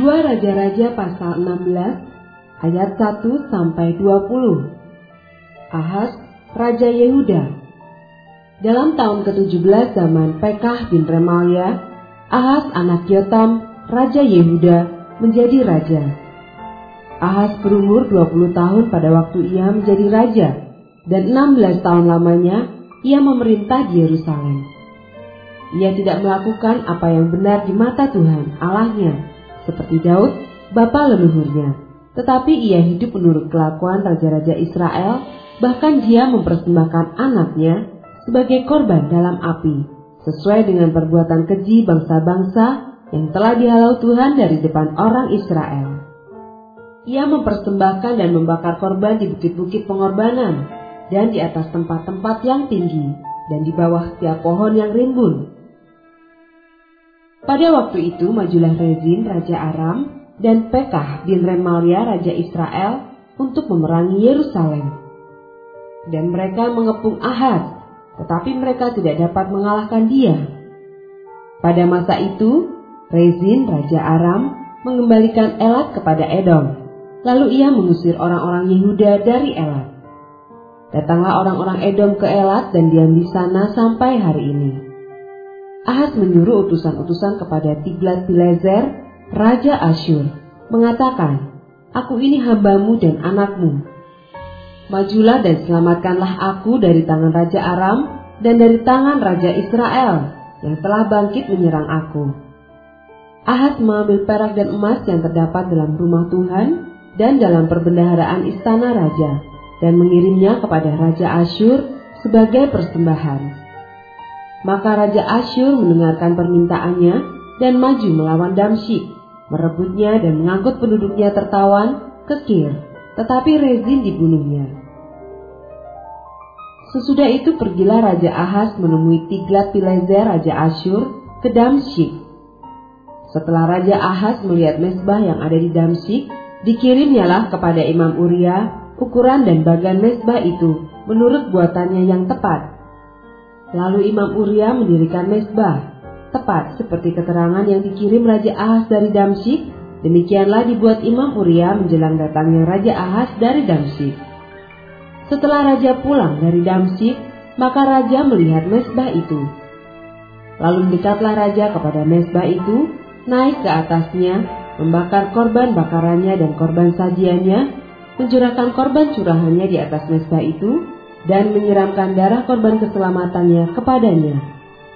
2 Raja-Raja pasal 16 ayat 1 sampai 20. Ahaz, Raja Yehuda. Dalam tahun ke-17 zaman Pekah bin Remalia, Ahaz anak Yotam, Raja Yehuda, menjadi raja. Ahaz berumur 20 tahun pada waktu ia menjadi raja, dan 16 tahun lamanya ia memerintah di Yerusalem. Ia tidak melakukan apa yang benar di mata Tuhan Allahnya, seperti Daud, bapa leluhurnya, tetapi ia hidup menurut kelakuan raja-raja Israel, bahkan dia mempersembahkan anaknya sebagai korban dalam api, sesuai dengan perbuatan keji bangsa-bangsa yang telah dihalau Tuhan dari depan orang Israel. Ia mempersembahkan dan membakar korban di bukit-bukit pengorbanan, dan di atas tempat-tempat yang tinggi, dan di bawah setiap pohon yang rimbun. Pada waktu itu majulah Rezin Raja Aram dan Pekah bin Remalia Raja Israel untuk memerangi Yerusalem. Dan mereka mengepung Ahaz, tetapi mereka tidak dapat mengalahkan dia. Pada masa itu, Rezin Raja Aram mengembalikan Elat kepada Edom. Lalu ia mengusir orang-orang Yehuda dari Elat. Datanglah orang-orang Edom ke Elat dan diam di sana sampai hari ini. Ahaz menyuruh utusan-utusan kepada Tiglat-Pileser, Raja Asyur, mengatakan, "Aku ini hambamu dan anakmu. Majulah dan selamatkanlah aku dari tangan Raja Aram dan dari tangan Raja Israel yang telah bangkit menyerang aku." Ahaz mengambil perak dan emas yang terdapat dalam rumah Tuhan dan dalam perbendaharaan istana raja, dan mengirimnya kepada Raja Asyur sebagai persembahan. Maka Raja Asyur mendengarkan permintaannya dan maju melawan Damsyik, merebutnya dan mengangkut penduduknya tertawan ke Kir, tetapi Rezin dibunuhnya. Sesudah itu pergilah Raja Ahaz menemui Tiglat-Pileser Raja Asyur ke Damsyik. Setelah Raja Ahaz melihat mezbah yang ada di Damsyik, dikirimnyalah kepada Imam Uria ukuran dan bagan mezbah itu menurut buatannya yang tepat. Lalu Imam Uria mendirikan mezbah, tepat seperti keterangan yang dikirim Raja Ahaz dari Damsyik. Demikianlah dibuat Imam Uria menjelang datangnya Raja Ahaz dari Damsyik. Setelah Raja pulang dari Damsyik, maka Raja melihat mezbah itu. Lalu mendekatlah Raja kepada mezbah itu, naik ke atasnya, membakar korban bakarannya dan korban sajiannya, mencurahkan korban curahannya di atas mezbah itu, dan menyiramkan darah korban keselamatannya kepadanya.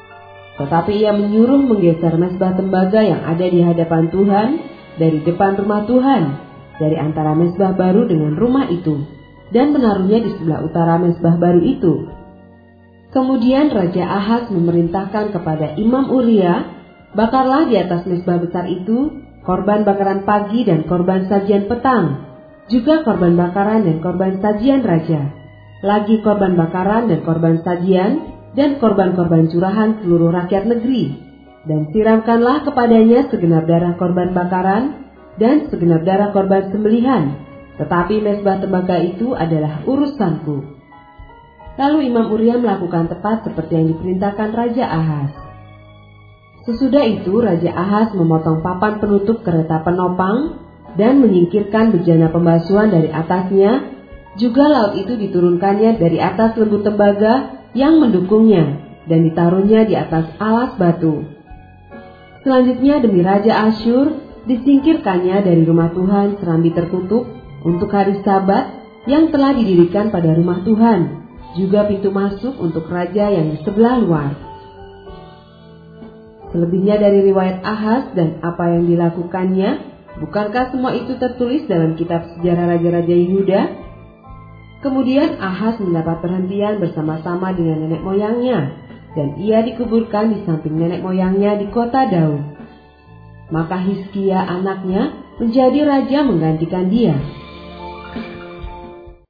Tetapi ia menyuruh menggeser mezbah tembaga yang ada di hadapan Tuhan dari depan rumah Tuhan, dari antara mezbah baru dengan rumah itu, dan menaruhnya di sebelah utara mezbah baru itu. Kemudian Raja Ahaz memerintahkan kepada Imam Uria, "Bakarlah di atas mezbah besar itu korban bakaran pagi dan korban sajian petang, juga korban bakaran dan korban sajian raja, lagi korban bakaran dan korban sajian, dan korban-korban curahan seluruh rakyat negeri, dan siramkanlah kepadanya segenap darah korban bakaran dan segenap darah korban sembelihan, tetapi mezbah tembaga itu adalah urusanku." Lalu Imam Uria melakukan tepat seperti yang diperintahkan Raja Ahaz. Sesudah itu Raja Ahaz memotong papan penutup kereta penopang dan menyingkirkan bejana pembasuhan dari atasnya. Juga laut itu diturunkannya dari atas lembu tembaga yang mendukungnya dan ditaruhnya di atas alas batu. Selanjutnya demi Raja Asyur disingkirkannya dari rumah Tuhan serambi tertutup untuk hari Sabat yang telah didirikan pada rumah Tuhan, juga pintu masuk untuk raja yang di sebelah luar. Selebihnya dari riwayat Ahaz dan apa yang dilakukannya, bukankah semua itu tertulis dalam kitab sejarah Raja-Raja Yehuda? Kemudian Ahaz mendapat perhentian bersama-sama dengan nenek moyangnya, dan ia dikuburkan di samping nenek moyangnya di kota Daud. Maka Hizkia anaknya menjadi raja menggantikan dia.